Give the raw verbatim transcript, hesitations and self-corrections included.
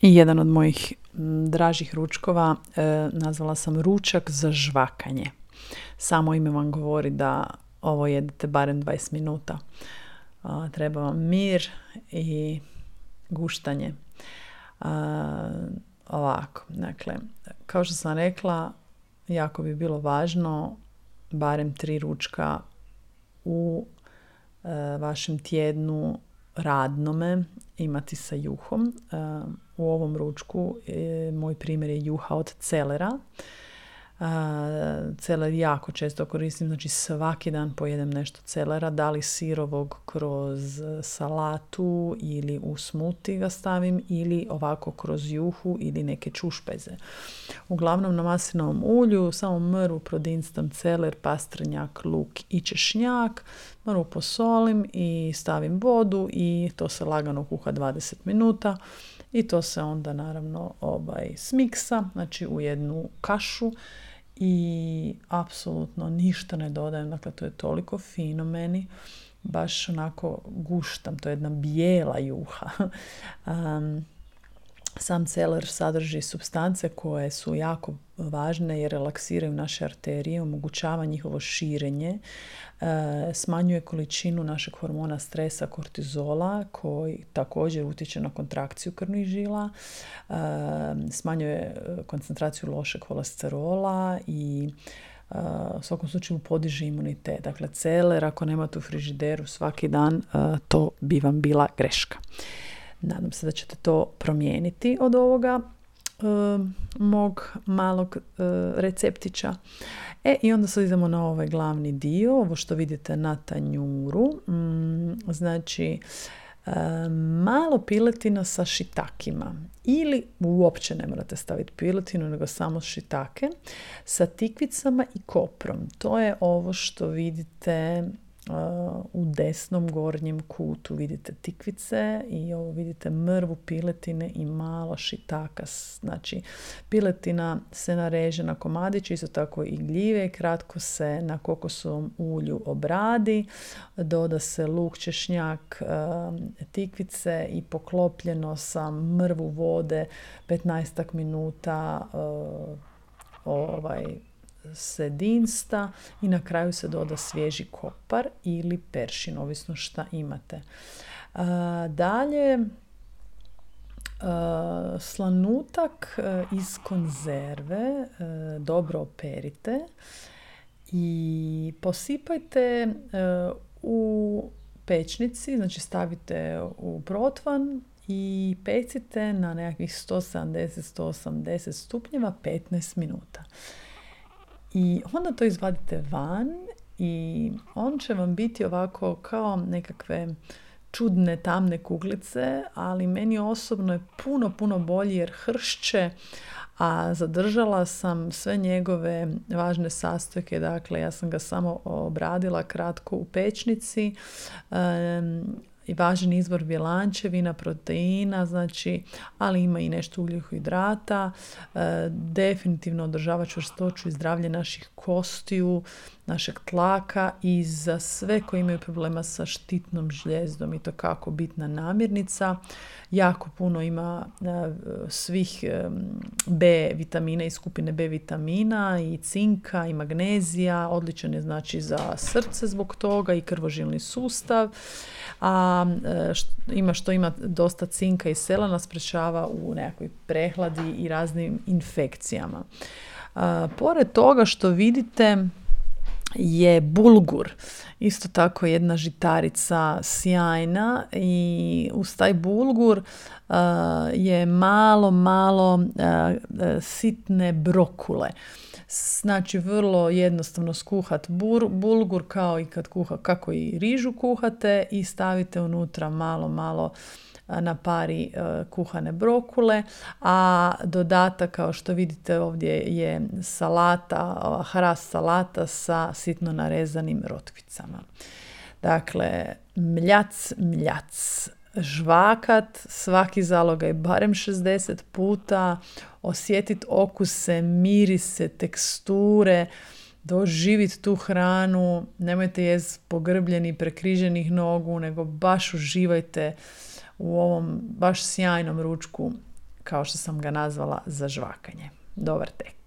I jedan od mojih dražih ručkova e, nazvala sam ručak za žvakanje. Samo ime vam govori da ovo jedete barem dvadeset minuta. A, treba vam mir i guštanje. A, ovako, dakle, kao što sam rekla, jako bi bilo važno barem tri ručka u e, vašem tjednu radnome imati sa juhom. E, u ovom ručku e, moj primjer je juha od celera. Uh, celer jako često koristim, znači svaki dan pojedem nešto celera, da li sirovog kroz salatu ili u smuti ga stavim ili ovako kroz juhu ili neke čušpeze. Uglavnom na maslinovom ulju, samo mrvu prodinstam celer, pastrnjak, luk i češnjak, mrvu posolim i stavim vodu i to se lagano kuha dvadeset minuta. I to se onda naravno ovaj, smiksa, znači u jednu kašu i apsolutno ništa ne dodajem. Dakle, to je toliko fino meni, baš onako guštam, to je jedna bijela juha. Um, sam celer sadrži supstance koje su jako važne jer relaksiraju naše arterije, omogućava njihovo širenje, e, smanjuje količinu našeg hormona stresa kortizola koji također utječe na kontrakciju krvnih žila, e, smanjuje koncentraciju lošeg kolesterola i e, u svakom slučaju podiže imunitet. Dakle, celer ako nemate u frižideru svaki dan, e, to bi vam bila greška. Nadam se da ćete to promijeniti od ovoga e, mog malog e, receptića. E, i onda sad idemo na ovaj glavni dio, ovo što vidite na tanjuru. Mm, znači, e, malo piletina sa šitakima. Ili uopće ne morate staviti piletinu, nego samo šitake. Sa tikvicama i koprom. To je ovo što vidite u desnom gornjem kutu vidite tikvice i ovo vidite mrvu piletine i malo šitaka. Znači, piletina se nareže na komadić, isto tako i gljive, kratko se na kokosovom ulju obradi, doda se luk, češnjak, tikvice i poklopljeno sa mrvu vode petnaest minuta ovaj se dinsta i na kraju se doda svježi kopar ili peršin, ovisno šta imate. A, dalje, a, slanutak a, iz konzerve a, dobro operite i posipajte a, u pečnici, znači stavite u protvan i pecite na nekakvih sto sedamdeset do sto osamdeset stupnjeva petnaest minuta. I onda to izvadite van i on će vam biti ovako kao nekakve čudne tamne kuglice, ali meni osobno je puno, puno bolji jer hršće, a zadržala sam sve njegove važne sastojke. Dakle, ja sam ga samo obradila kratko u pečnici, um, i važan izvor bjelančevina, proteina, znači, ali ima i nešto ugljikohidrata, e, definitivno održava čvrstoću i zdravlje naših kostiju, našeg tlaka i za sve koji imaju problema sa štitnom žljezdom i to kako bitna namirnica. Jako puno ima e, svih e, B vitamina i skupine B vitamina i cinka i magnezija, odličan je znači za srce zbog toga i krvožilni sustav. A što, ima što ima dosta cinka i selena, sprečava u nekakvoj prehladi i raznim infekcijama. A, pored toga što vidite je bulgur. Isto tako jedna žitarica sjajna i uz taj bulgur uh, je malo, malo uh, sitne brokule. Znači, vrlo jednostavno skuhat bur, bulgur kao i kad kuha, kako i rižu kuhate i stavite unutra malo, malo na pari uh, kuhane brokule, a dodatak kao što vidite ovdje je salata, hrast salata sa sitno narezanim rotkvicama. Dakle, mljac, mljac, žvakat, svaki zalogaj barem šezdeset puta, osjetiti okuse, mirise, teksture, doživjeti tu hranu, nemojte jest pogrbljeni, prekriženih nogu, nego baš uživajte u ovom baš sjajnom ručku kao što sam ga nazvala, za žvakanje. Dobar tek.